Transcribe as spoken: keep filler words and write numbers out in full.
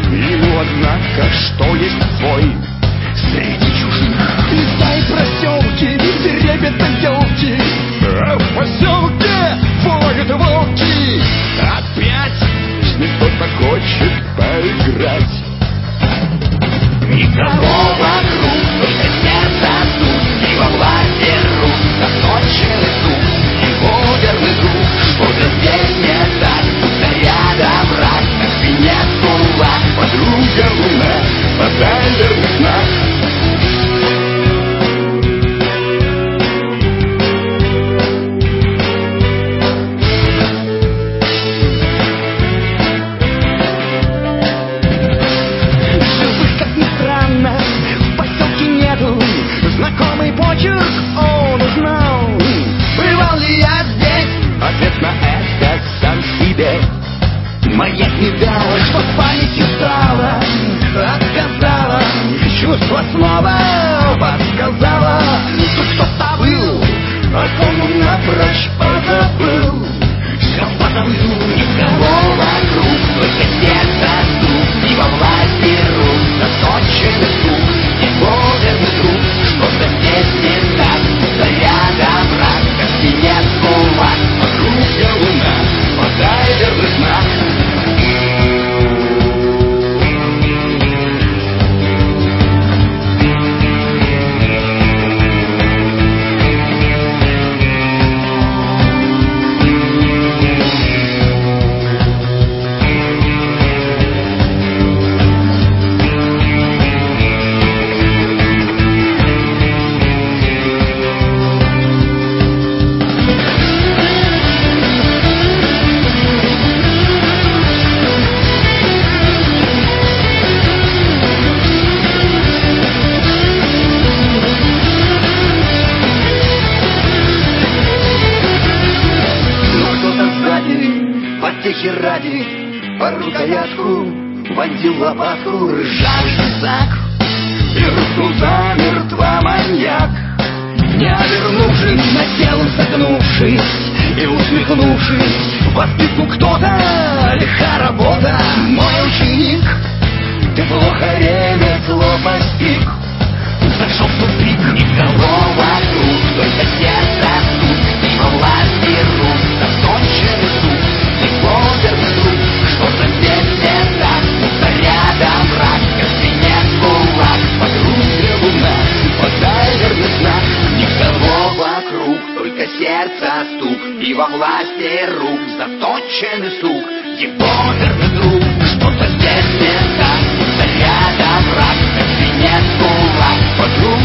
Ему, однако, что есть свой среди чужих. Леса и проселки, трепет елки, А в поселке воют волки. Опять с ним кто-то хочет поиграть. Никого вокруг, только сердце тут, и во власти рук заточенный сук, его верный друг. Что-то здесь не так, будто рядом враг, на спине кулак, Подруга луна, подай верный знак. живых, как ни странно, в поселке нету. Знакомый почерк он узнал. Бывал ли я здесь? Ответ на это сам себе Маяк не дал, что с памятью стало, отказала. Чувство снова подсказала. Тут кто-то был, о ком он напрочь позабыл. Все позабыл. Никого вокруг, только сердце стук, и во власти рук заточенный сук, его верный друг. Что-то здесь не так, будто рядом враг, на спине кулак, Подруга луна, подай верный знак. Потехи ради, по рукоятку вонзил лопатку ржавый тесак. И рухнул замертво маньяк. Не обернувшись, над телом согнувшись и усмехнувшись, в отписку кто-то лиха работа. Мой ученик, ты плохо ремесло постиг, зашел в тупик. никого вокруг, только сердце стук, и во власти рук заточенный сук, его верный друг. Что-то здесь не так, будто рядом враг, на спине кулак, Подруга луна, подай верный знак. никого вокруг, только сердце стук, и во власти рук заточенный сук, его верный друг. Что-то здесь не так, будто рядом враг, на спине кулак, Подруга